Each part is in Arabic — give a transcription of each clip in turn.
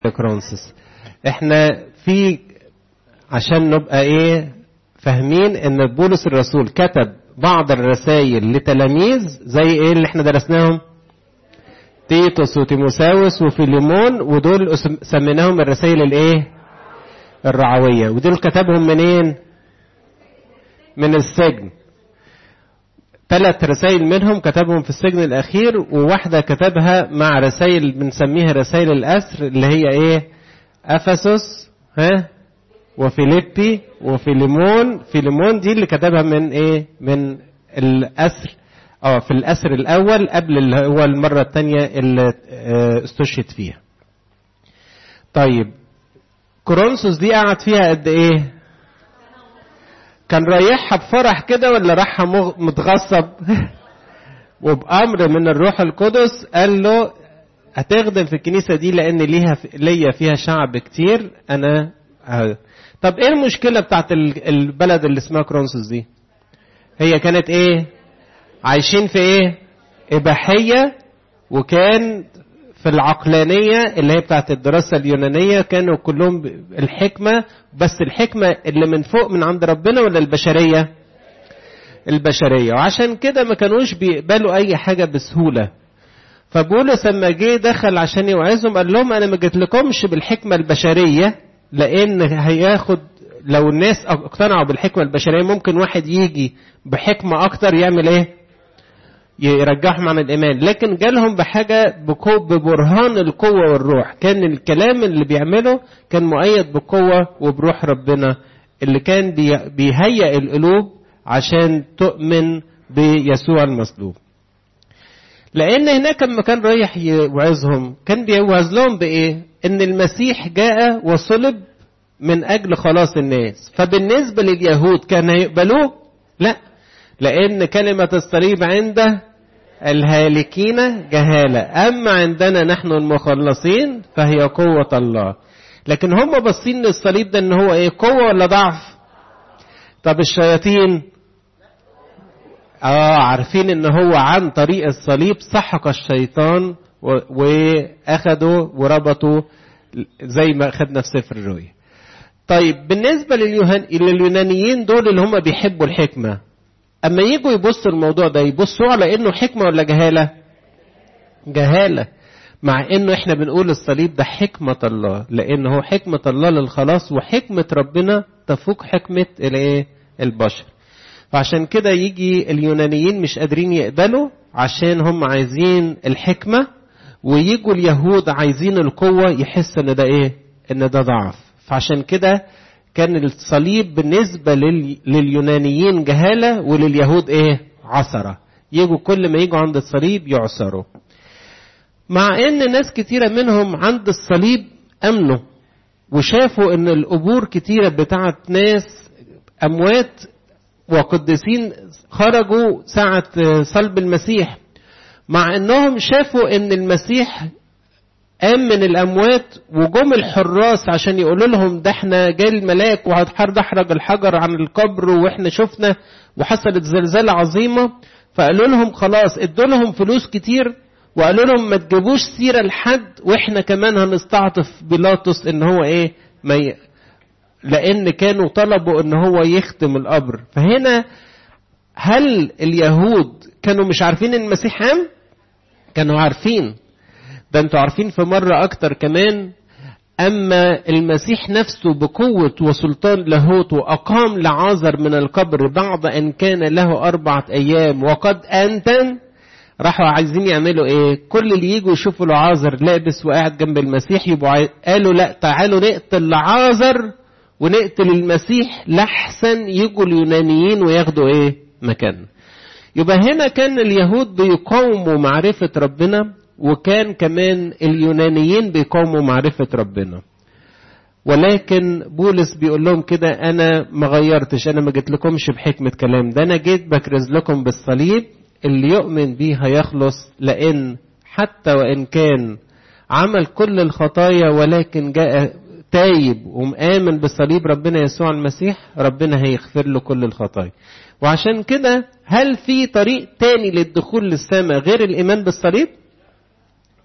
كرونسوس. احنا في عشان نبقى فاهمين ان بولس الرسول كتب بعض الرسائل لتلاميذ زي اللي احنا درسناهم، تيتوس وتيموساوس وفيليمون، ودول سميناهم الرسائل الرعوية. ودول كتبهم منين؟ من السجن. 3 رسائل منهم كتبهم في السجن الأخير، وواحدة كتبها مع رسائل بنسميها رسائل الأسر اللي هي أفسس وفيليبي وفيليمون. فيليمون دي اللي كتبها من الأسر، في الأسر الأول قبل اللي هو المرة الثانية اللي استشهد فيها. طيب كورنثوس دي قعد فيها قد ايه؟ كان رايحها بفرح كده ولا رايحها متغصب؟ وبأمر من الروح القدس قال له هتخدم في الكنيسة دي لأن ليا فيها شعب كتير. طب ايه المشكلة بتاعت البلد اللي اسمها كورنثوس دي؟ هي كانت عايشين في إباحية، وكان في العقلانية اللي هي بتاعت الدراسة اليونانية كانوا كلهم الحكمة، بس الحكمة اللي من فوق من عند ربنا ولا البشرية؟ البشرية. وعشان كده ما كانوش بيقبلوا أي حاجة بسهولة. فبولس لما جه دخل عشان يوعظهم قال لهم أنا ما جيت لكمش بالحكمة البشرية، لأن هياخد لو الناس اقتنعوا بالحكمة البشرية ممكن واحد يجي بحكمة أكتر يعمل يرجعهم عن الإيمان. لكن جالهم بحاجة ببرهان القوة والروح. كان الكلام اللي بيعمله كان مؤيد بقوة وبروح ربنا اللي كان بيهيئ القلوب عشان تؤمن بيسوع المصلوب. لأن هناك لما كان رايح يوعظهم كان بيوعظ لهم إن المسيح جاء وصلب من أجل خلاص الناس. فبالنسبة لليهود كان يقبلوه؟ لا، لأن كلمة الصليب عنده الهالكين جهالة، أما عندنا نحن المخلصين فهي قوة الله. لكن هم باصين للصليب ده إن هو قوة ولا ضعف؟ طب الشياطين عارفين إن هو عن طريق الصليب سحق الشيطان وأخدوا وربطوا زي ما أخدنا في سفر الرؤيا. طيب بالنسبة لليونانيين دول اللي هم بيحبوا الحكمة، أما يجوا يبصوا الموضوع ده يبصوا على إنه حكمة ولا جهالة؟ جهالة. مع إنه إحنا بنقول الصليب ده حكمة الله، لأنه حكمة الله للخلاص، وحكمة ربنا تفوق حكمة البشر. فعشان كده يجي اليونانيين مش قادرين يقبلوا عشان هم عايزين الحكمة، ويجوا اليهود عايزين القوة، يحس إن ده إن ده ضعف. فعشان كده كان الصليب بالنسبة لليونانيين جهالة، ولليهود عثرة. يجوا كل ما يجوا عند الصليب يعثروا. مع ان ناس كتيرة منهم عند الصليب امنوا وشافوا ان القبور كتيرة بتاعت ناس اموات وقدسين خرجوا ساعة صلب المسيح، مع انهم شافوا ان المسيح قام من الأموات. وجم الحراس عشان يقولوا لهم ده احنا جاي الملاك وهتحرج الحجر عن القبر واحنا شفنا وحصلت زلزالة عظيمة. فقالوا لهم خلاص ادوا لهم فلوس كتير، وقالوا لهم ما تجيبوش سيرة لحد، واحنا كمان هنستعطف بيلاطس ان هو لان كانوا طلبوا ان هو يختم القبر. فهنا هل اليهود كانوا مش عارفين ان المسيح قام؟ كانوا عارفين. ده انتوا عارفين في مرة اكتر كمان، اما المسيح نفسه بقوة وسلطان لاهوت واقام لعازر من القبر بعد ان كان له 4 أيام وقد انتن. راحوا عايزين يعملوا كل اللي يجوا يشوفوا لعازر لابس وقاعد جنب المسيح يبقوا قالوا لا تعالوا نقتل لعازر ونقتل المسيح لحسن يجوا اليونانيين وياخدوا مكان. يبقى هنا كان اليهود بيقاوموا معرفة ربنا، وكان كمان اليونانيين بيقاوموا معرفة ربنا. ولكن بولس بيقول لهم كده أنا ما غيرتش، أنا ما جيت لكمش بحكمة كلام، ده أنا جيت بكرز لكم بالصليب. اللي يؤمن بيه هيخلص، لأن حتى وإن كان عمل كل الخطايا ولكن جاء تايب ومآمن بصليب ربنا يسوع المسيح، ربنا هيغفر له كل الخطايا. وعشان كده هل في طريق تاني للدخول للسماء غير الإيمان بالصليب؟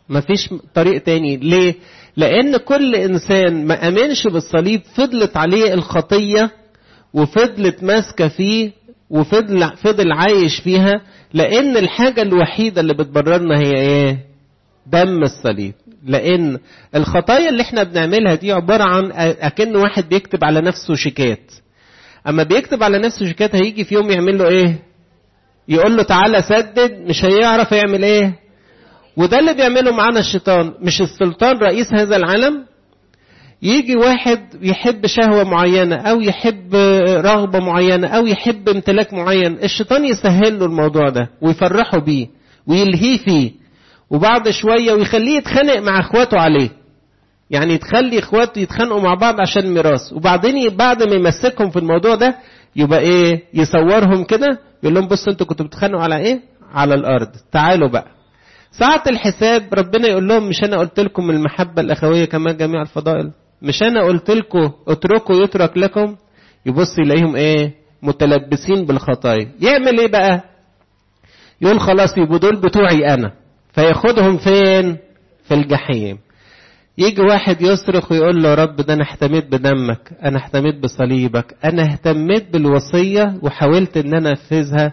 مفيش طريق تاني. ليه؟ لأن كل إنسان ما أمنش بالصليب فضلت عليه الخطية وفضلت ماسكة فيه وفضل عايش فيها، لأن الحاجة الوحيدة اللي بتبررنا هي إيه؟ دم الصليب. لأن الخطايا اللي احنا بنعملها دي عبارة عن أكن واحد بيكتب على نفسه شيكات. أما بيكتب على نفسه شيكات هيجي في يوم يعمل له إيه؟ يقول له تعالى سدد، مش هيعرف يعمل إيه؟ وده اللي بيعمله معانا الشيطان. مش السلطان رئيس هذا العالم؟ يجي واحد يحب شهوة معينة أو يحب رغبة معينة أو يحب امتلاك معين، الشيطان يسهل له الموضوع ده ويفرحه بيه ويلهيه فيه، وبعد شوية ويخليه يتخانق مع اخواته عليه. يعني تخلي اخواته يتخانقوا مع بعض عشان ميراث، وبعدين بعد ما يمسكهم في الموضوع ده يبقى ايه؟ يصورهم كده يقول لهم بصوا انتوا كنتوا بتتخانقوا على ايه؟ على الارض، تعالوا بقى ساعة الحساب ربنا يقول لهم مش انا قلت لكم المحبة الاخوية كمان جميع الفضائل؟ مش انا قلت لكم اتركوا يترك لكم؟ يبص يلاقيهم ايه؟ متلبسين بالخطايا. يعمل ايه بقى؟ يقول خلاص يبقوا دول بتوعي انا، فياخدهم فين؟ في الجحيم. يجي واحد يصرخ ويقول له رب ده انا اهتميت بدمك، انا اهتميت بصليبك، انا اهتميت بالوصية وحاولت ان انا انفذها،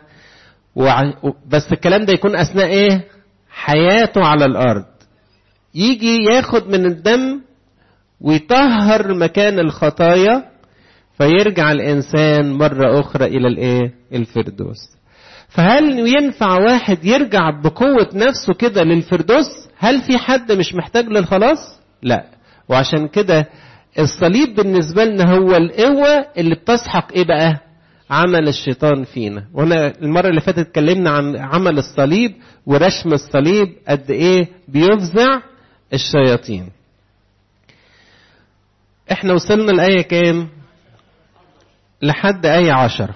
بس الكلام ده يكون اثناء ايه؟ حياته على الارض. يجي ياخد من الدم ويطهر مكان الخطايا، فيرجع الانسان مرة اخرى الى الايه؟ الفردوس. فهل ينفع واحد يرجع بقوة نفسه كده للفردوس؟ هل في حد مش محتاج للخلاص؟ لا. وعشان كده الصليب بالنسبة لنا هو القوة اللي بتسحق ايه بقى؟ عمل الشيطان فينا. وانا المرة اللي فاتت اتكلمنا عن عمل الصليب ورشم الصليب قد ايه بيفزع الشياطين. احنا وصلنا الآية كام؟ لحد آية 10.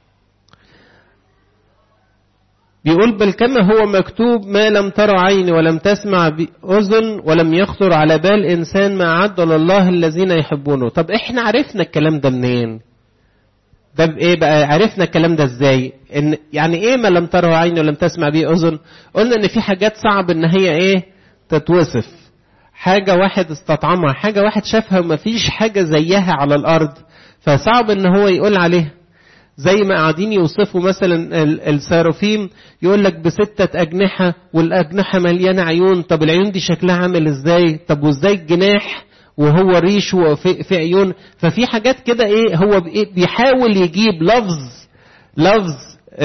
بيقول بل كما هو مكتوب ما لم تر عين ولم تسمع أذن ولم يخطر على بال إنسان ما أعد لله الذين يحبونه. طب احنا عرفنا الكلام ده منين؟ ده بإيه بقى؟ عرفنا الكلام ده ازاي؟ إن يعني ايه ما لم تره عين ولم تسمع به أذن؟ قلنا ان في حاجات صعب ان هي ايه؟ تتوصف. حاجة واحد استطعمها، حاجة واحد شافها وما فيش حاجة زيها على الأرض، فصعب ان هو يقول عليها. زي ما قاعدين يوصفوا مثلا الساروفيم، يقول لك ب6 أجنحة والأجنحة مليانة عيون. طب العيون دي شكلها عامل ازاي؟ طب وازاي الجناح وهو ريش وفي عيون؟ ففي حاجات كده ايه هو بيحاول يجيب لفظ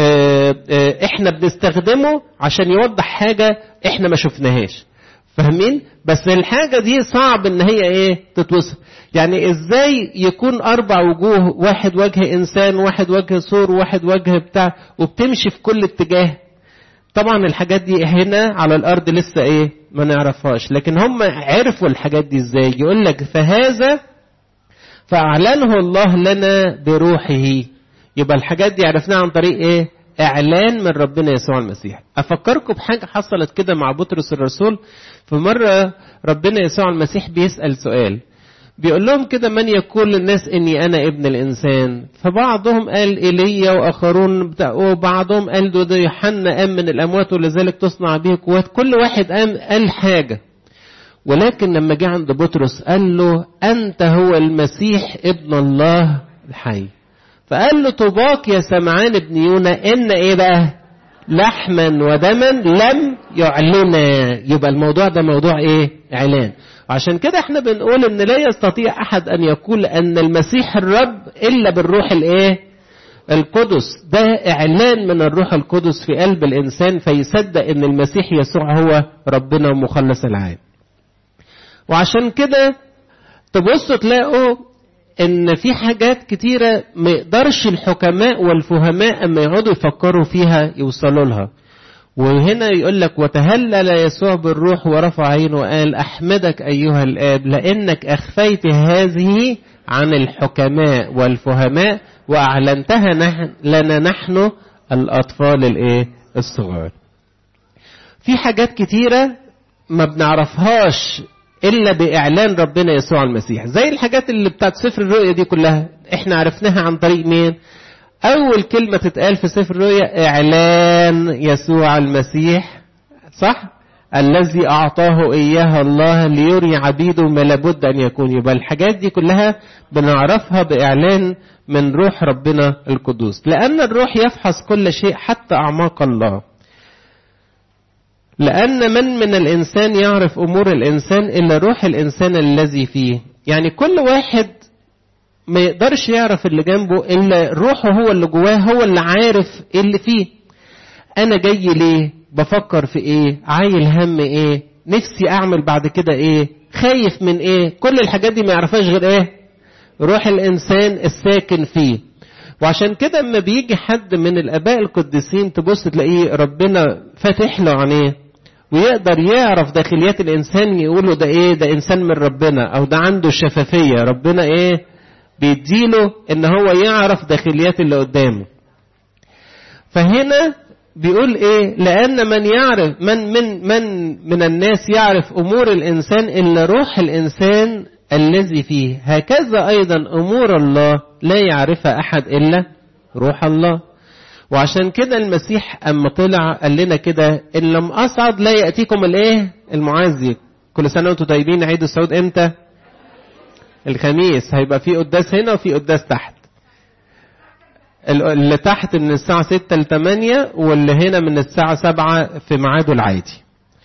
احنا بنستخدمه عشان يوضح حاجة احنا ما شفناهاش. فاهمين؟ بس الحاجة دي صعب ان هي ايه؟ تتوصف. يعني ازاي يكون 4 وجوه، واحد وجه انسان، واحد وجه صور، واحد وجه بتاع، وبتمشي في كل اتجاه؟ طبعا الحاجات دي هنا على الارض لسه ايه؟ ما نعرفهاش. لكن هم عرفوا الحاجات دي ازاي؟ يقول لك فهذا فاعلنه الله لنا بروحه. يبقى الحاجات دي عرفناها عن طريق ايه؟ اعلان من ربنا يسوع المسيح. افكركم بحاجة حصلت كده مع بطرس الرسول. في مرة ربنا يسوع المسيح بيسأل سؤال، بيقول لهم كده من يقول للناس اني انا ابن الانسان؟ فبعضهم قال ايليا واخرون وبعضهم قال ده يوحنا قام من الاموات ولذلك تصنع به قوات. كل واحد قال حاجة. ولكن لما جه عند بطرس قال له انت هو المسيح ابن الله الحي. فقال له طوباك يا سمعان ابن يونا ان ايه بقى؟ لحما ودما لم يعلنا. يبقى الموضوع ده موضوع ايه؟ اعلان. وعشان كده احنا بنقول ان لا يستطيع احد ان يقول ان المسيح الرب الا بالروح الايه؟ القدس. ده اعلان من الروح القدس في قلب الانسان فيصدق ان المسيح يسوع هو ربنا ومخلص العالم. وعشان كده تبصوا تلاقوا ان في حاجات كتيرة ما يقدرش الحكماء والفهماء اما يقعدوا يفكروا فيها يوصلوا لها. وهنا يقول لك وتهلل يسوع بالروح ورفع عينه وقال احمدك ايها الاب لانك اخفيت هذه عن الحكماء والفهماء واعلنتها لنا نحن الاطفال الايه؟ الصغار. في حاجات كتيرة ما بنعرفهاش إلا بإعلان ربنا يسوع المسيح. زي الحاجات اللي بتاعت سفر الرؤيا دي كلها احنا عرفناها عن طريق مين؟ أول كلمة تتقال في سفر الرؤيا إعلان يسوع المسيح، صح؟ الذي أعطاه إياها الله ليري عبيده ما لابد أن يكون. يبقى الحاجات دي كلها بنعرفها بإعلان من روح ربنا القدوس، لأن الروح يفحص كل شيء حتى أعماق الله. لأن من الإنسان يعرف أمور الإنسان إلا روح الإنسان الذي فيه. يعني كل واحد ما يقدرش يعرف اللي جنبه إلا روحه، هو اللي جواه، هو اللي عارف اللي فيه. أنا جاي ليه؟ بفكر في إيه؟ عايل هم إيه؟ نفسي أعمل بعد كده إيه؟ خايف من إيه؟ كل الحاجات دي ما يعرفهاش غير إيه؟ روح الإنسان الساكن فيه. وعشان كده اما بيجي حد من الآباء القديسين تبص تلاقيه ربنا فاتح له عينيه ويقدر يعرف داخليات الإنسان، يقوله ده إيه؟ ده إنسان من ربنا، أو ده عنده شفافية، ربنا إيه؟ بيديله إن هو يعرف داخليات اللي قدامه. فهنا بيقول إيه؟ لأن من يعرف من الناس يعرف أمور الإنسان إلا روح الإنسان الذي فيه، هكذا أيضا أمور الله لا يعرفها أحد إلا روح الله. وعشان كده المسيح أما طلع قال لنا كده: إن لم أصعد لا يأتيكم الإيه؟ المعزي. كل سنة وأنتم طيبين. عيد الصعود إمتى؟ الخميس. هيبقى في قداس هنا وفي قداس تحت. اللي تحت من الساعة 6 ل 8، واللي هنا من الساعة 7 في ميعاده العادي.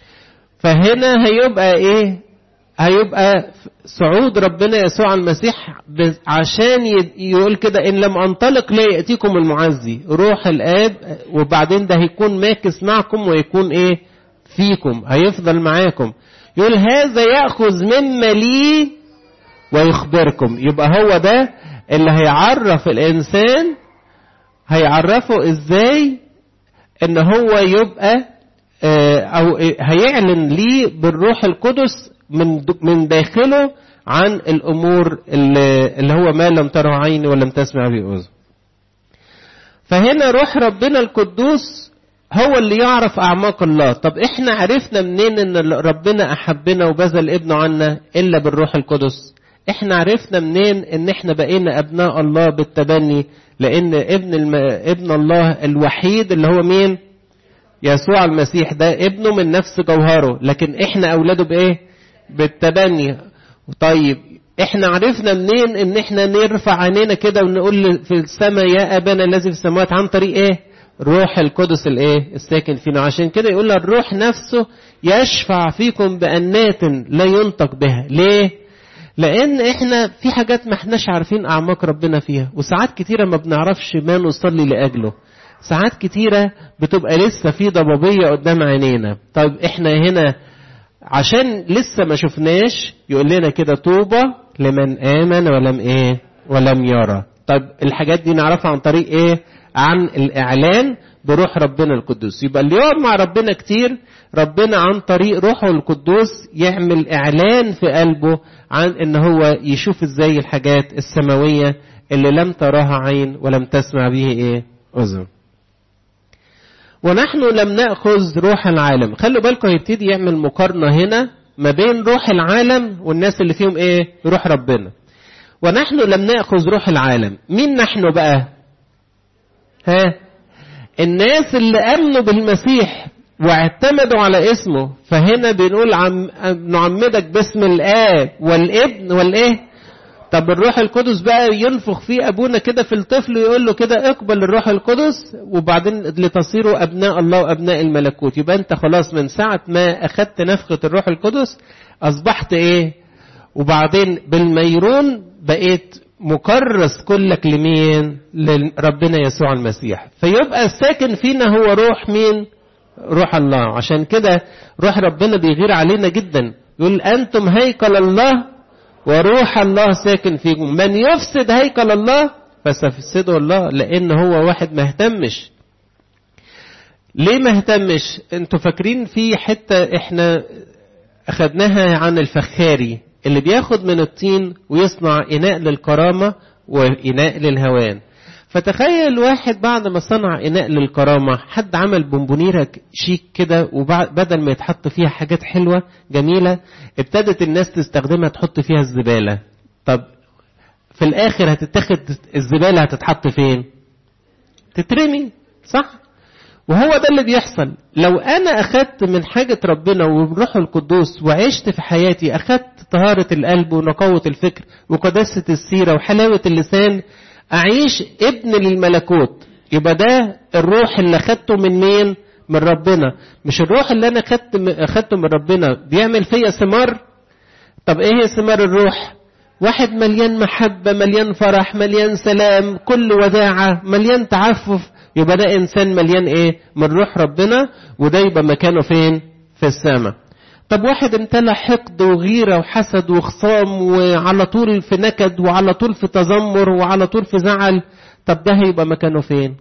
فهنا هيبقى إيه؟ هيبقى صعود ربنا يسوع المسيح، عشان يقول كده: إن لم أنطلق لا يأتيكم المعزي روح الآب. وبعدين ده هيكون ماكس معكم ويكون إيه؟ فيكم، هيفضل معاكم. يقول: هذا يأخذ مما لي ويخبركم. يبقى هو ده اللي هيعرف الإنسان، هيعرفه إزاي إن هو يبقى أو هيعلن ليه بالروح القدس من داخله عن الأمور اللي هو ما لم تره عين ولم تسمع به أذن. فهنا روح ربنا القدوس هو اللي يعرف أعماق الله. طب إحنا عرفنا منين إن ربنا أحبنا وبذل ابنه عنا إلا بالروح القدس؟ إحنا عرفنا منين إن إحنا بقينا أبناء الله بالتبني؟ لأن ابن الله الوحيد اللي هو مين؟ يسوع المسيح، ده ابنه من نفس جوهره، لكن إحنا أولاده بإيه؟ بالتبني. طيب احنا عرفنا منين ان احنا نرفع عينينا كده ونقول في السماء: يا ابانا الذي في السماوات؟ عن طريق ايه؟ روح القدس الايه؟ الساكن فينا. عشان كده يقول الروح نفسه يشفع فيكم بأنات لا ينطق بها. ليه؟ لان احنا في حاجات ما احناش عارفين اعماق ربنا فيها، وساعات كتيرة ما بنعرفش ما نصلي لأجله، ساعات كتيرة بتبقى لسه في ضبابية قدام عينينا. طيب احنا هنا عشان لسه ما شفناش يقول لنا كده: طوبى لمن آمن ولم يرى. طيب الحاجات دي نعرفها عن طريق ايه؟ عن الإعلان بروح ربنا القدوس. يبقى اللي يقعد مع ربنا كتير، ربنا عن طريق روحه القدوس يعمل إعلان في قلبه عن ان هو يشوف ازاي الحاجات السماوية اللي لم تراها عين ولم تسمع به ايه؟ أذن. ونحن لم نأخذ روح العالم. خلوا بالكم هيبتدي يعمل مقارنة هنا ما بين روح العالم والناس اللي فيهم ايه؟ روح ربنا. ونحن لم نأخذ روح العالم. مين نحن بقى؟ الناس اللي آمنوا بالمسيح واعتمدوا على اسمه. فهنا بنقول نعمدك باسم الآب والابن والايه؟ طب الروح القدس بقى ينفخ فيه أبونا كده في الطفل ويقول له كده: اقبل الروح القدس وبعدين لتصيروا أبناء الله وأبناء الملكوت. يبقى أنت خلاص من ساعة ما أخدت نفخة الروح القدس أصبحت إيه؟ وبعدين بالميرون بقيت مكرس كلك لمين؟ لربنا يسوع المسيح. فيبقى الساكن فينا هو روح مين؟ روح الله. عشان كده روح ربنا بيغير علينا جدا، يقول: أنتم هيكل الله وروح الله ساكن فيكم. من يفسد هيكل الله فسيفسده الله. لأن هو واحد ما اهتمش. ليه ما اهتمش؟ انتوا فاكرين في حتة احنا اخدناها عن الفخاري اللي بياخد من الطين ويصنع إناء للكرامة وإناء للهوان. فتخيل واحد بعد ما صنع إناء للكرامة، حد عمل بونبونيرة شيك كده، وبدل ما يتحط فيها حاجات حلوة جميلة ابتدت الناس تستخدمها تحط فيها الزبالة. طب في الآخر هتتاخد الزبالة هتتحط فين؟ تترمي، صح؟ وهو ده اللي بيحصل. لو أنا أخدت من حاجة ربنا وبروح القدوس وعشت في حياتي، أخدت طهارة القلب ونقاوة الفكر وقداسة السيرة وحلاوة اللسان، أعيش ابن للملكوت. يبقى ده الروح اللي أخدته من مين؟ من ربنا. مش الروح اللي أنا أخدته من ربنا بيعمل فيا ثمار. طب إيه هي ثمار الروح؟ واحد مليان محبة، مليان فرح، مليان سلام، كل وداعة، مليان تعفف، يبقى ده إنسان مليان إيه؟ من روح ربنا، وده يبقى مكانه فين؟ في السماء. طب واحد امتلى حقد وغيرة وحسد وخصام وعلى طول في نكد وعلى طول في تذمر وعلى طول في زعل، طب ده هيبقى مكانه فين؟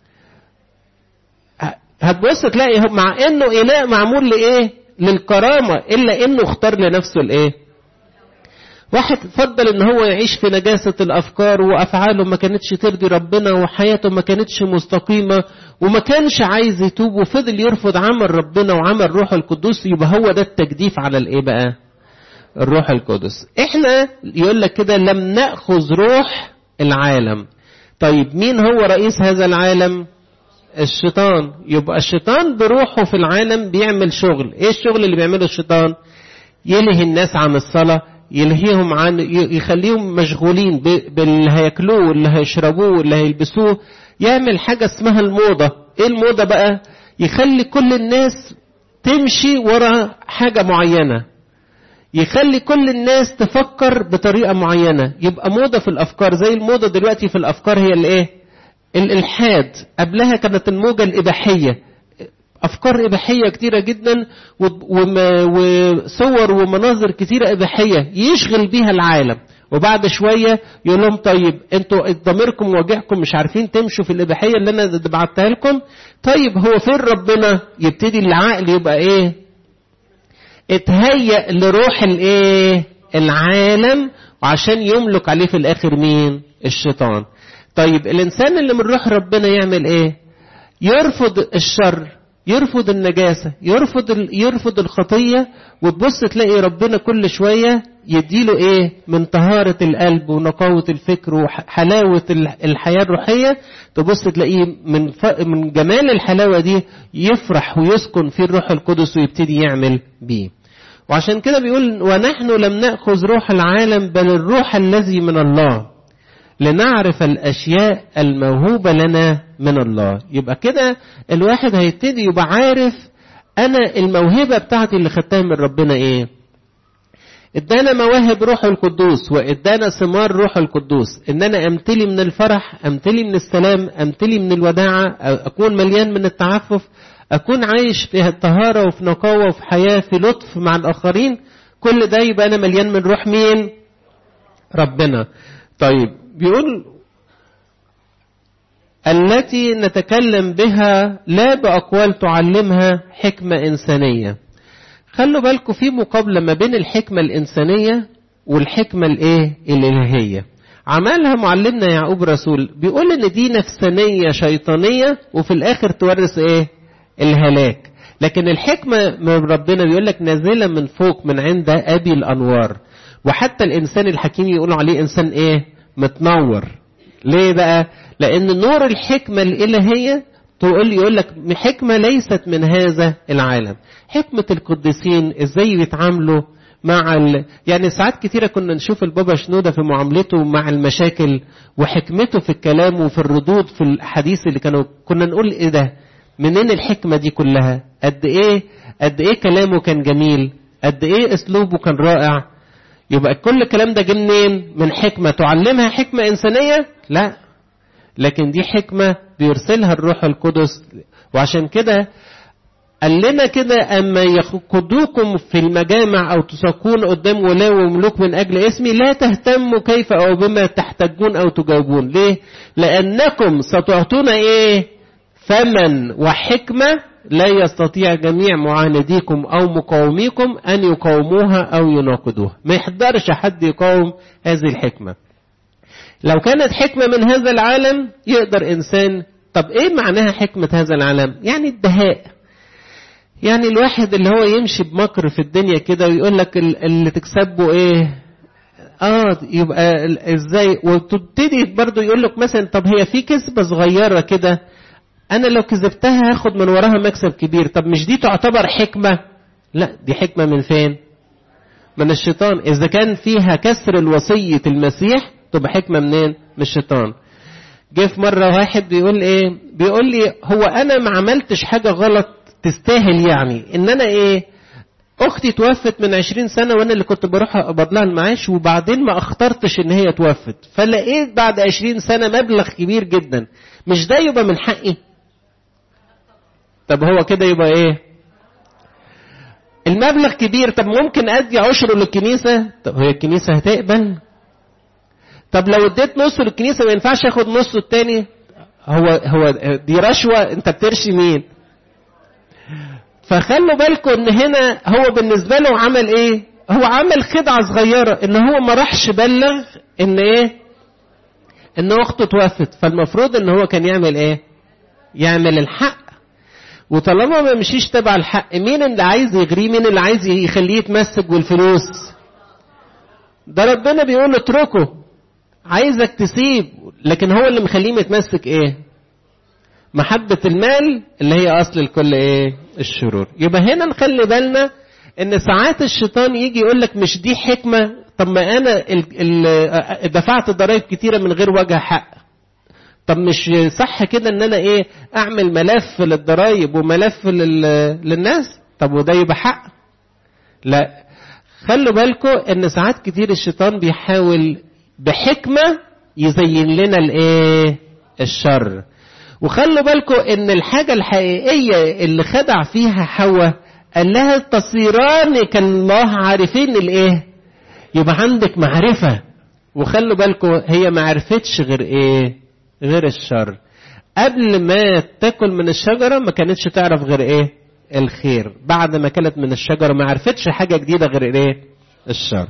هتبص تلاقي مع انه إله معمول لإيه؟ للكرامة، إلا انه اختار لنفسه الإيه؟ واحد فضل ان هو يعيش في نجاسة الافكار وافعاله ما كانتش ترضي ربنا وحياته ما كانتش مستقيمة وما كانش عايز يتوب وفضل يرفض عمل ربنا وعمل روح القدس. يبقى هو ده التجديف على الايه بقى؟ الروح القدس. احنا يقول لك كده لم نأخذ روح العالم. طيب مين هو رئيس هذا العالم؟ الشيطان. يبقى الشيطان بروحه في العالم بيعمل شغل. ايه الشغل اللي بيعمله الشيطان؟ يلهي الناس عن الصلاة، يلهيهم عن، يخليهم مشغولين باللي هياكلوه واللي هيشربوه واللي هيلبسوه، يعمل حاجة اسمها الموضة. ايه الموضة بقى؟ يخلي كل الناس تمشي ورا حاجة معينة، يخلي كل الناس تفكر بطريقة معينة. يبقى موضة في الأفكار، زي الموضة دلوقتي في الأفكار هي الايه؟ الإلحاد. قبلها كانت الموجة الإباحية، أفكار إباحية كتيرة جدا وصور ومناظر كتيرة إباحية يشغل بيها العالم. وبعد شوية يقول لهم طيب انتوا ضميركم واجعكم مش عارفين تمشوا في الإباحية اللي أنا بعتها لكم، طيب هو فين ربنا؟ يبتدي العقل يبقى إيه؟ اتهيأ لروح الإيه؟ العالم، وعشان يملك عليه في الآخر مين؟ الشيطان. طيب الإنسان اللي من روح ربنا يعمل إيه؟ يرفض الشر، يرفض النجاسة، يرفض الخطية، وتبص تلاقي ربنا كل شوية يديله ايه؟ من طهارة القلب ونقاوة الفكر وحلاوة الحياة الروحية. تبص تلاقيه من جمال الحلاوة دي يفرح ويسكن في الروح القدس ويبتدي يعمل بيه. وعشان كده بيقول ونحن لم نأخذ روح العالم بل الروح الذي من الله لنعرف الأشياء الموهوبة لنا من الله. يبقى كده الواحد هيبتدي يبقى عارف أنا الموهبة بتاعتي اللي خدتها من ربنا إيه؟ إدانا مواهب روح القدوس وإدانا ثمار روح القدوس، إن أنا أمتلي من الفرح، أمتلي من السلام، أمتلي من الوداعة، أكون مليان من التعفف، أكون عايش في الطهارة وفي نقاوة وفي حياة في لطف مع الآخرين. كل ده يبقى أنا مليان من روح مين؟ ربنا. طيب بيقول التي نتكلم بها لا بأقوال تعلمها حكمة إنسانية. خلوا بالكم في مقابلة ما بين الحكمة الإنسانية والحكمة الإلهية. عملها معلمنا يعقوب رسول، بيقول إن دي نفسانية شيطانية وفي الآخر تورث إيه؟ الهلاك. لكن الحكمة من ربنا بيقول لك نازلة من فوق من عند أبي الأنوار. وحتى الإنسان الحكيم يقولوا عليه إنسان إيه؟ متنور. ليه بقى؟ لأن نور الحكمة الإلهية يقول لك حكمة ليست من هذا العالم. حكمة القديسين ازاي بيتعاملوا مع يعني ساعات كتيرة كنا نشوف البابا شنودة في معاملته مع المشاكل وحكمته في الكلام وفي الردود في الحديث اللي كنا نقول ايه ده؟ منين الحكمة دي كلها؟ قد ايه كلامه كان جميل، قد ايه اسلوبه كان رائع. يبقى كل الكلام ده جه منين؟ من حكمة تعلمها حكمة إنسانية؟ لا، لكن دي حكمة بيرسلها الروح القدس. وعشان كده قال لنا كده أما يقودوكم في المجامع أو تساقون قدام ولاة وملوك من أجل اسمي لا تهتموا كيف أو بما تحتجون أو تجاوبون. ليه؟ لأنكم ستعطون إيه؟ فمن وحكمة لا يستطيع جميع معانديكم أو مقاوميكم أن يقاوموها أو يناقضوها. ما يقدرش حد يقاوم هذه الحكمة. لو كانت حكمة من هذا العالم يقدر إنسان. طب إيه معناها حكمة هذا العالم؟ يعني الدهاء، يعني الواحد اللي هو يمشي بمكر في الدنيا كده ويقول لك اللي تكسبه إيه؟ يبقى إزاي؟ وتبتدي برضو يقول لك مثلا طب هي في كسبة صغيرة كده انا لو كذبتها هاخد من وراها مكسب كبير. طب مش دي تعتبر حكمة؟ لا، دي حكمة من فين؟ من الشيطان. اذا كان فيها كسر الوصية المسيح تبقى حكمة منين؟ من الشيطان. جه في مرة واحد بيقول ايه، بيقول لي هو انا ما عملتش حاجة غلط تستاهل يعني ان انا ايه، اختي توفت من 20 سنة وانا اللي كنت بروح اقبض لها المعاش، وبعدين ما اخترتش ان هي توفت، فلقيت بعد 20 سنة مبلغ كبير جدا، مش ده يبقى من حقي؟ طب هو كده يبقى ايه؟ المبلغ كبير، طب ممكن ادي عشره للكنيسة؟ طب هي الكنيسة هتقبل؟ طب لو اديت نصه للكنيسة ما ينفعش اخد نصه التاني؟ هو دي رشوة، انت بترشي مين؟ فخلوا بالكم ان هنا هو بالنسبة له عمل ايه؟ هو عمل خدعة صغيرة، ان هو ما راحش بلغ ان ايه؟ ان اخته توفت. فالمفروض ان هو كان يعمل ايه؟ يعمل الحق. وطالما ما مشيش تبع الحق، مين اللي عايز يغريه؟ مين اللي عايز يخليه يتمسك بالفلوس؟ ده ربنا بيقول اتركه، عايزك تسيب، لكن هو اللي مخليه متمسك ايه؟ محبة المال اللي هي اصل الكل ايه؟ الشرور. يبقى هنا نخلي بالنا ان ساعات الشيطان يجي يقول لك مش دي حكمة، طب ما انا دفعت ضرائب كتيرة من غير وجه حق، طب مش صح كده ان انا ايه، اعمل ملف للضرائب وملف للناس؟ طب وده يبقى حق؟ لا، خلوا بالكم ان ساعات كتير الشيطان بيحاول بحكمة يزين لنا الايه؟ الشر. وخلوا بالكم ان الحاجة الحقيقية اللي خدع فيها حواء قال لها تصيران كالله عارفين الايه؟ يبقى عندك معرفة. وخلوا بالكم هي ما عرفتش غير ايه؟ غير الشر. قبل ما تاكل من الشجرة ما كانتش تعرف غير ايه؟ الخير. بعد ما كلت من الشجرة ما عرفتش حاجة جديدة غير ايه؟ الشر.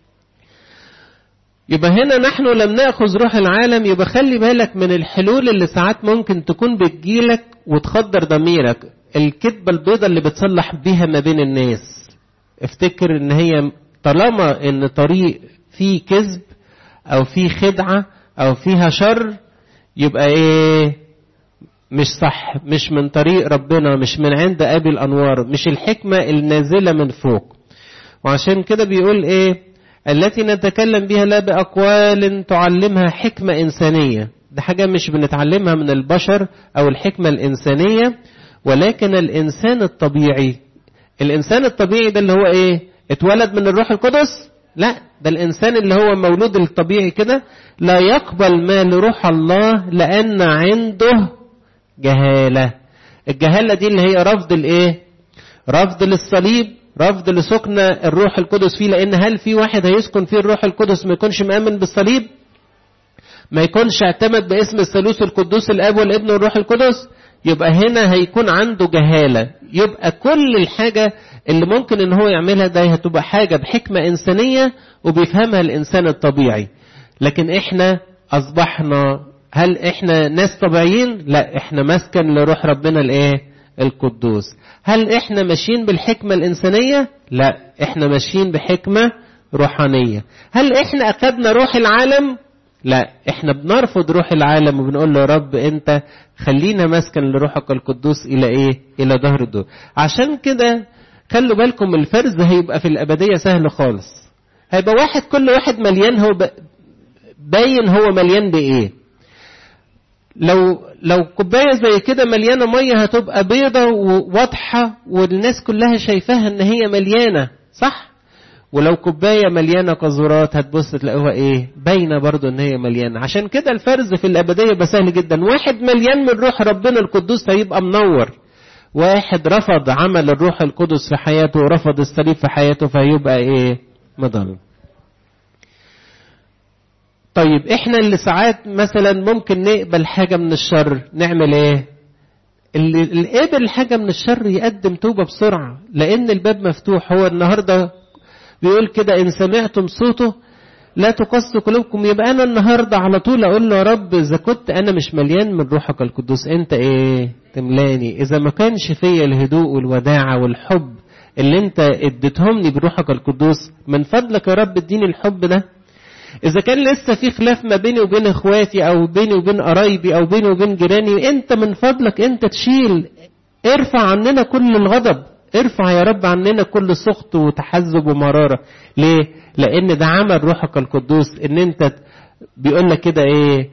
يبقى هنا نحن لم نأخذ روح العالم. يبقى خلي بالك من الحلول اللي ساعات ممكن تكون بتجيلك وتخدر ضميرك. الكذبة البيضة اللي بتصلح بيها ما بين الناس، افتكر ان هي طالما ان طريق فيه كذب او فيه خدعة او فيها شر، يبقى ايه؟ مش صح، مش من طريق ربنا، مش من عند ابي الانوار، مش الحكمة النازلة من فوق. وعشان كده بيقول ايه؟ التي نتكلم بها لا بأقوال تعلمها حكمة إنسانية. ده حاجة مش بنتعلمها من البشر أو الحكمة الإنسانية، ولكن الإنسان الطبيعي. الإنسان الطبيعي ده اللي هو إيه؟ اتولد من الروح القدس؟ لا، ده الإنسان اللي هو مولود الطبيعي كده لا يقبل ما لروح الله لأن عنده جهالة. الجهالة دي اللي هي رفض الإيه؟ رفض للصليب، رفض لسكن الروح القدس فيه. لأن هل في واحد هيسكن فيه الروح القدس ما يكونش مؤمن بالصليب؟ ما يكونش اعتمد باسم الثالوث القدوس الآب والابن والروح القدس؟ يبقى هنا هيكون عنده جهالة. يبقى كل الحاجة اللي ممكن ان هو يعملها ده هتبقى حاجة بحكمة إنسانية وبيفهمها الإنسان الطبيعي. لكن احنا أصبحنا، هل احنا ناس طبيعيين؟ لا، احنا مسكن لروح ربنا الايه؟ القدوس. هل احنا ماشيين بالحكمة الإنسانية؟ لا، احنا ماشيين بحكمة روحانية. هل احنا أخذنا روح العالم؟ لا، احنا بنرفض روح العالم وبنقول له يا رب انت خلينا مسكن لروحك القدوس الى ايه؟ الى ظهر الدور. عشان كده خلوا بالكم الفرز هيبقى في الأبدية سهل خالص. هيبقى واحد، كل واحد مليان، هو باين هو مليان بايه. لو كوباية زي كده مليانة مية هتبقى بيضة وواضحة والناس كلها شايفاها ان هي مليانة، صح؟ ولو كوباية مليانة قذورات هتبص تلاقوها ايه؟ باينة برضو ان هي مليانة. عشان كده الفرز في الأبدية بسهل جدا. واحد مليان من روح ربنا القدوس هيبقى منور. واحد رفض عمل الروح القدس في حياته ورفض الصليب في حياته فهيبقى ايه؟ مضل. طيب احنا اللي ساعات مثلا ممكن نقبل حاجة من الشر نعمل ايه؟ اللي قبل حاجة من الشر يقدم توبة بسرعة، لان الباب مفتوح. هو النهاردة بيقول كده ان سمعتم صوته لا تقسوا قلوبكم. يبقى انا النهاردة على طول اقول له يا رب اذا كنت انا مش مليان من روحك القدوس انت ايه؟ تملاني. اذا ما كانش فيا الهدوء والوداعة والحب اللي انت اديتهمني بروحك القدوس، من فضلك يا رب اديني الحب ده. إذا كان لسه في خلاف ما بيني وبين إخواتي أو بيني وبين قرايبي أو بيني وبين جيراني، أنت من فضلك أنت تشيل، ارفع عننا كل الغضب، ارفع يا رب عننا كل سخط وتحزب ومرارة. ليه؟ لأن ده عمل روحك القدوس. إن أنت بيقول لك كده إيه؟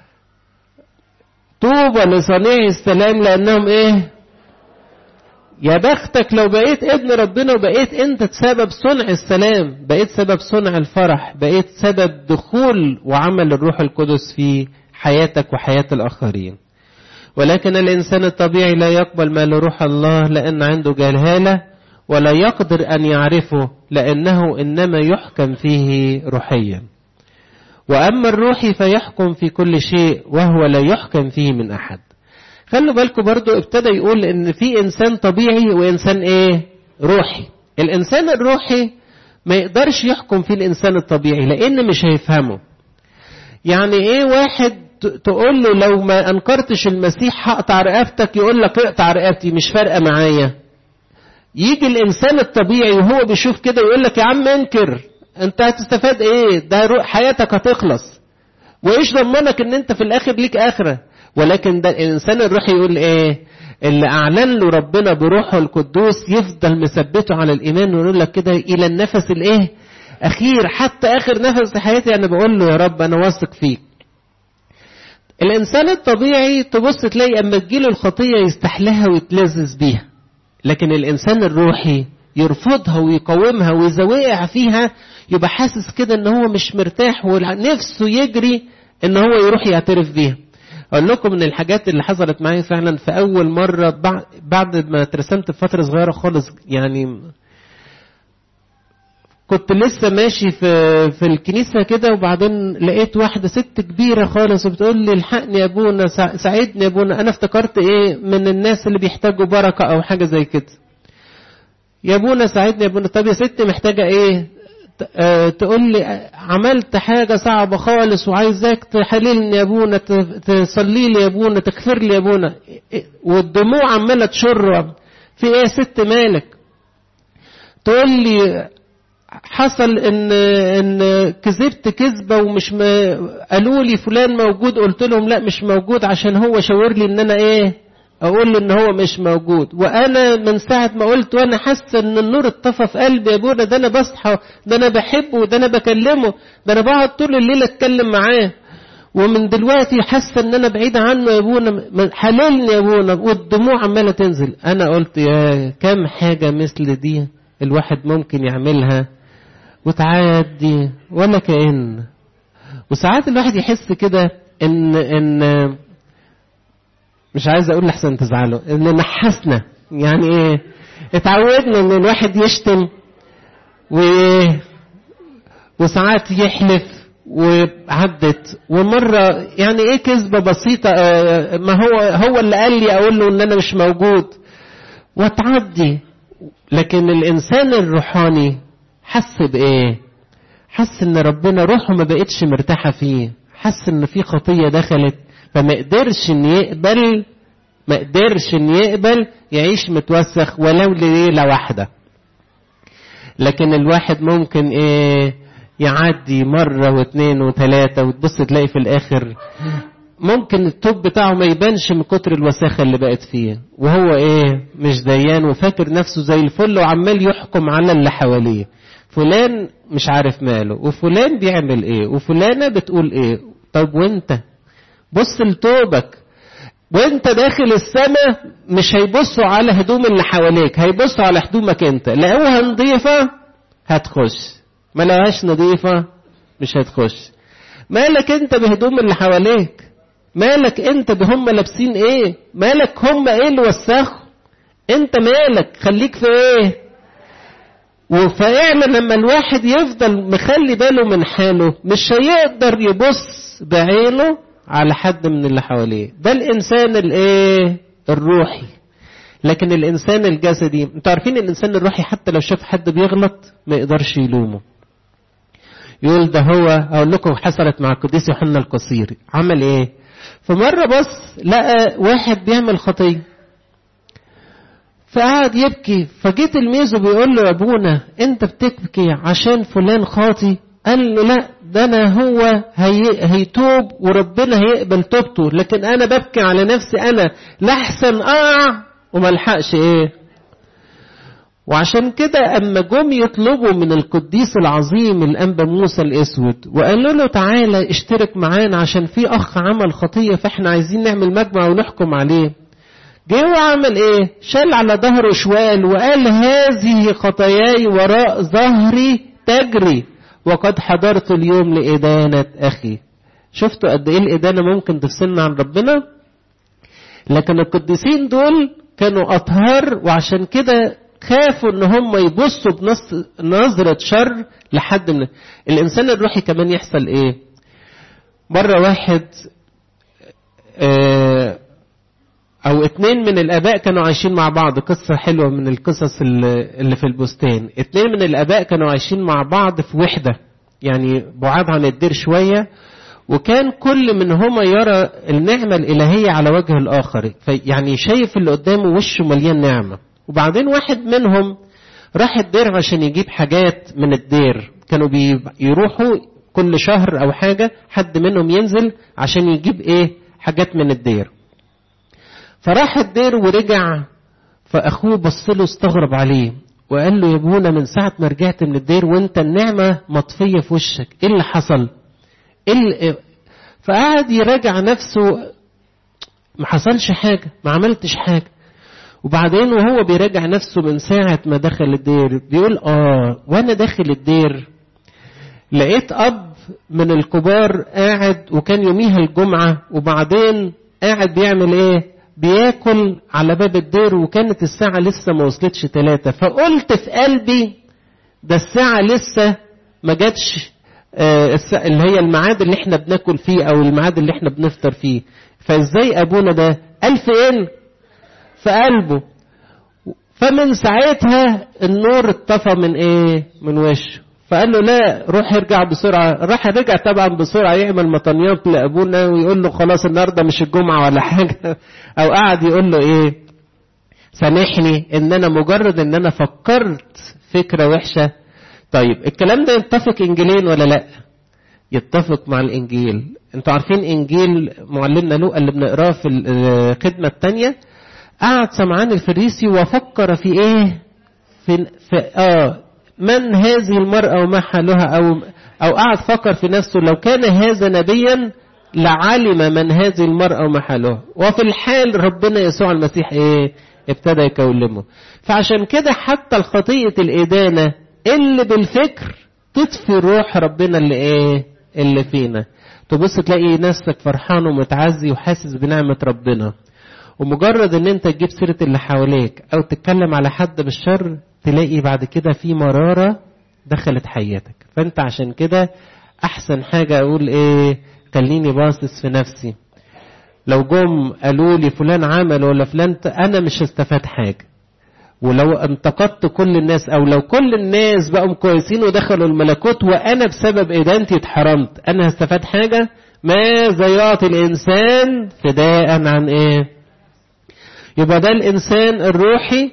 طوبى لصانعي السلام لأنهم إيه؟ يا بختك لو بقيت ابن ربنا وبقيت أنت سبب صنع السلام، بقيت سبب صنع الفرح، بقيت سبب دخول وعمل الروح القدس في حياتك وحياة الآخرين. ولكن الإنسان الطبيعي لا يقبل ما لروح الله لأن عنده جهالة، ولا يقدر أن يعرفه لأنه إنما يحكم فيه روحيا. وأما الروحي فيحكم في كل شيء وهو لا يحكم فيه من أحد. خلوا بالكم برضو ابتدى يقول إن في إنسان طبيعي وإنسان إيه؟ روحي. الإنسان الروحي ما يقدرش يحكم فيه الإنسان الطبيعي لأن مش هيفهمه. يعني إيه واحد تقول له لو ما أنكرتش المسيح هقطع رقبتك، يقول لك اقطع رقبتي مش فارقة معايا. يجي الإنسان الطبيعي وهو بيشوف كده يقول لك يا عم انكر، انت هتستفاد ايه؟ ده حياتك هتخلص، وايش ضمنك ان انت في الاخر ليك اخرة. ولكن ده الانسان الروحي يقول ايه؟ اللي اعلن له ربنا بروحه القدوس يفضل مثبته على الايمان، ويقول لك كده الى النفس الايه؟ اخير، حتى اخر نفس في حياتي انا بقول له يا رب انا واثق فيك. الانسان الطبيعي تبص تلاقي اما تجيله الخطية يستحلها ويتلذذ بيها، لكن الانسان الروحي يرفضها ويقاومها وإذا وقع فيها يبقى حاسس كده ان هو مش مرتاح ونفسه يجري ان هو يروح يعترف بيها. اقول لكم من الحاجات اللي حصلت معي فعلا في اول مرة بعد ما اترسمت بفترة صغيرة خالص، يعني كنت لسه ماشي في الكنيسة كده، وبعدين لقيت واحدة ست كبيرة خالص وبتقول لي الحقني يا ابونا، ساعدني يا ابونا. انا افتكرت ايه من الناس اللي بيحتاجوا بركة او حاجة زي كده. يا ابونا ساعدني يا ابونا. طب يا ستي محتاجة ايه؟ تقول لي عملت حاجة صعبة خالص وعايزاك تحللني يا ابونا، تصلي لي يا ابونا، تغفر لي يا ابونا. والدموع عمالة تشر. في ايه يا ست مالك؟ تقول لي حصل ان كذبت كذبة ومش قالوا لي فلان موجود، قلت لهم لا مش موجود عشان هو شاور لي ان انا ايه اقول له ان هو مش موجود. وانا من ساعة ما قلت وانا حاسة ان النور اتطفى في قلبي يا ابونا، ده انا بصحى، ده انا بحبه، ده انا بكلمه، ده انا بقعد طول الليل اتكلم معاه، ومن دلوقتي حاسة ان انا بعيدة عنه يا ابونا، حللني يا ابونا. والدموع عمالة تنزل. انا قلت يا كم حاجة مثل دي الواحد ممكن يعملها وتعدي ولا كأن. وساعات الواحد يحس كده ان مش عايز اقول لحسن تزعلوا ان نحسنا، يعني ايه، اتعودنا ان الواحد يشتم وساعات يحلف وعدت، ومرة يعني ايه كذبة بسيطة، ما هو اللي قال لي اقول له ان انا مش موجود وتعدي. لكن الانسان الروحاني حس بايه؟ حس ان ربنا روحه ما بقتش مرتاحة فيه، حس ان في خطية دخلت، فما قدرش ان يقبل يعيش متوسخ ولو ليلة واحدة. لكن الواحد ممكن ايه يعدي مرة واثنين وثلاثة، وتبص تلاقي في الاخر ممكن التوب بتاعه ما يبانش من كتر الوساخة اللي بقت فيه، وهو ايه مش ديان وفاكر نفسه زي الفل وعمال يحكم على اللي حواليه. فلان مش عارف ماله، وفلان بيعمل ايه، وفلانة بتقول ايه. طب وانت بص لتوبك، وانت داخل السماء مش هيبصوا على هدوم اللي حواليك، هيبصوا على هدومك انت. لقوها نظيفة هتخش، ما لقاهاش نظيفة مش هتخش. مالك انت بهدوم اللي حواليك؟ مالك انت بهم لابسين ايه؟ مالك هم ايه اللي وسخوا؟ انت مالك؟ خليك في ايه؟ وفعلا لما الواحد يفضل مخلي باله من حاله مش هيقدر يبص بعينه على حد من اللي حواليه. ده الانسان الايه الروحي. لكن الانسان الجسدي، انتوا عارفين الانسان الروحي حتى لو شاف حد بيغلط ما يقدرش يلومه، يقول ده هو. اقول لكم حصلت مع القديس يوحنا القصيري. عمل ايه؟ فمرة بص لقى واحد بيعمل خطية فقعد يبكي، فجيت تلميذه بيقول له يا ابونا انت بتبكي عشان فلان خاطي؟ قال له لا، ده أنا هو هيتوب وربنا هيقبل توبته، لكن أنا ببكي على نفسي أنا لحسن أقع وملحقش إيه. وعشان كده أما جم يطلبوا من القديس العظيم الأنبا موسى الأسود وقالوا له تعالى اشترك معانا عشان في أخ عمل خطية فإحنا عايزين نعمل مجمع ونحكم عليه، جه وعمل إيه؟ شال على ظهره شوال وقال هذه خطاياي وراء ظهري تجري وقد حضرت اليوم لإدانة أخي. شفتوا قد إيه الإدانة ممكن تفصلنا عن ربنا؟ لكن القديسين دول كانوا أطهار، وعشان كده خافوا ان هم يبصوا بنظرة شر لحد من الانسان الروحي. كمان يحصل ايه؟ مرة واحد او 2 من الاباء كانوا عايشين مع بعض، قصة حلوة من القصص اللي في البستان. 2 من الاباء كانوا عايشين مع بعض في وحدة، يعني بعاد عن الدير شوية، وكان كل منهما يرى النعمة الالهية على وجه الاخر، يعني شايف اللي قدامه وشه مليان نعمة. وبعدين واحد منهم راح الدير عشان يجيب حاجات من الدير، كانوا يروحوا كل شهر او حاجة حد منهم ينزل عشان يجيب ايه حاجات من الدير. فراح الدير ورجع، فاخوه بصله استغرب عليه وقال له يا ابونا من ساعة ما رجعت من الدير وانت النعمة مطفية في وشك، ايه اللي حصل؟ فقعد يراجع نفسه، ما حصلش حاجة، ما عملتش حاجة. وبعدين وهو بيراجع نفسه من ساعة ما دخل الدير بيقول وانا داخل الدير لقيت اب من الكبار قاعد، وكان يوميها الجمعة، وبعدين قاعد بيعمل ايه؟ بياكل على باب الدير، وكانت الساعة لسه ما وصلتش 3. فقلت في قلبي ده الساعة لسه ما جاتش، اللي هي الميعاد اللي احنا بناكل فيه او الميعاد اللي احنا بنفطر فيه، فازاي ابونا ده قال فين؟ في قلبه. فمن ساعتها النور اتطفى من ايه؟ من وشه. فقال له لا روح ارجع بسرعة. راح رجع طبعا بسرعة يعمل مطنيات لأبونا ويقول له خلاص النهاردة مش الجمعة ولا حاجة، او قاعد يقول له ايه سامحني ان انا مجرد ان انا فكرت فكرة وحشة. طيب الكلام ده يتفق انجيلين ولا لا؟ يتفق مع الانجيل. انتوا عارفين انجيل معلمنا لوقا اللي بنقراه في الخدمة الثانية، قعد سمعان الفريسي وفكر في ايه؟ من هذه المرأة وما حالها، او قعد فكر في نفسه لو كان هذا نبيا لعلم من هذه المرأة وما حالها. وفي الحال ربنا يسوع المسيح ايه؟ ابتدى يكلمه. فعشان كده حتى الخطيئة الإدانة اللي بالفكر تطفي روح ربنا اللي ايه؟ اللي فينا. تبص تلاقي نفسك فرحان ومتعزي وحاسس بنعمة ربنا، ومجرد ان انت تجيب سيرة اللي حواليك او تتكلم على حد بالشر تلاقي بعد كده في مرارة دخلت حياتك. فانت عشان كده احسن حاجة اقول ايه؟ خليني باصص في نفسي. لو جم قالوا لي فلان عمل ولا فلان، انا مش هستفاد حاجة. ولو انتقدت كل الناس او لو كل الناس بقوا كويسين ودخلوا الملكوت وانا بسبب ادانتي اتحرمت، انا هستفاد حاجة؟ ماذا يعطي الانسان فداء عن ايه؟ يبقى ده الانسان الروحي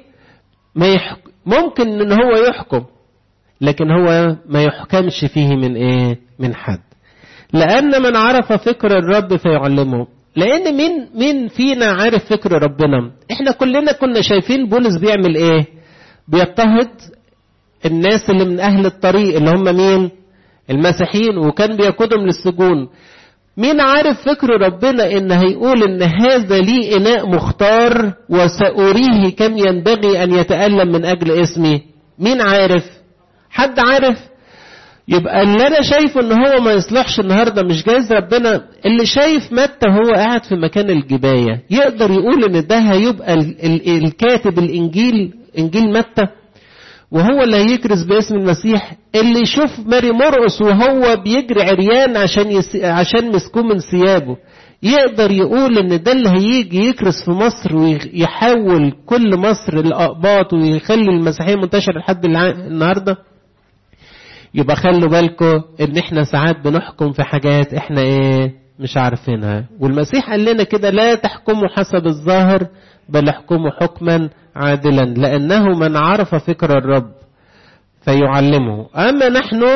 ممكن ان هو يحكم، لكن هو ما يحكمش فيه من ايه؟ من حد. لان من عرف فكر الرب فيعلمه. لان مين فينا عارف فكر ربنا؟ احنا كلنا كنا شايفين بولس بيعمل ايه؟ بيضطهد الناس اللي من اهل الطريق اللي هم مين؟ المسيحيين، وكان بيقودهم للسجون. مين عارف فكر ربنا ان هيقول ان هذا لي اناء مختار وسأريه كم ينبغي ان يتألم من اجل اسمي؟ مين عارف؟ حد عارف؟ يبقى اللي انا شايفه ان هو ما يصلحش النهاردة مش جايز ربنا اللي شايف متى هو قاعد في مكان الجباية يقدر يقول ان ده هيبقى الكاتب الانجيل، انجيل متى، وهو اللي هيكرز باسم المسيح. اللي يشوف ماري مرقس وهو بيجري عريان عشان مسكوه من ثيابه يقدر يقول ان ده اللي هيجي يكرز في مصر ويحول كل مصر لأقباط ويخلي المسيحية منتشرة لحد النهاردة؟ يبقى خلوا بالكم ان احنا ساعات بنحكم في حاجات احنا ايه؟ مش عارفينها. والمسيح قال لنا كده لا تحكموا حسب الظاهر بل احكموا حكما عادلا، لأنه من عرف فكر الرب فيعلمه. أما نحن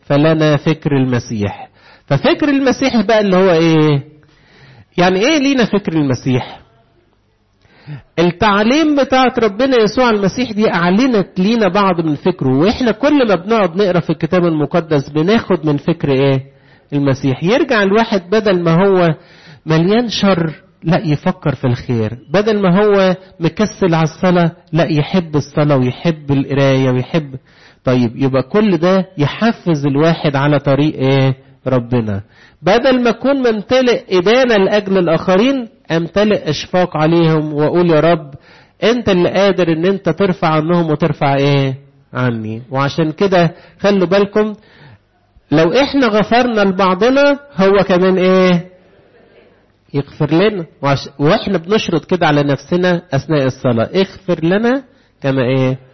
فلنا فكر المسيح. ففكر المسيح بقى اللي هو ايه؟ يعني ايه لينا فكر المسيح؟ التعليم بتاعت ربنا يسوع المسيح دي اعلنت لينا بعض من فكره، واحنا كل ما بنقعد نقرا في الكتاب المقدس بناخد من فكر ايه؟ المسيح. يرجع الواحد بدل ما هو مليان شر لا يفكر في الخير، بدل ما هو مكسل على الصلاة لا يحب الصلاة ويحب القراية ويحب. طيب يبقى كل ده يحفز الواحد على طريق ايه؟ ربنا. بدل ما اكون ممتلئ إدانة لأجل الآخرين امتلئ اشفاق عليهم واقول يا رب انت اللي قادر ان انت ترفع عنهم وترفع ايه؟ عني. وعشان كده خلوا بالكم لو احنا غفرنا لبعضنا هو كمان ايه؟ يغفر لنا. واحنا بنشرط كده على نفسنا اثناء الصلاة اغفر لنا كما ايه؟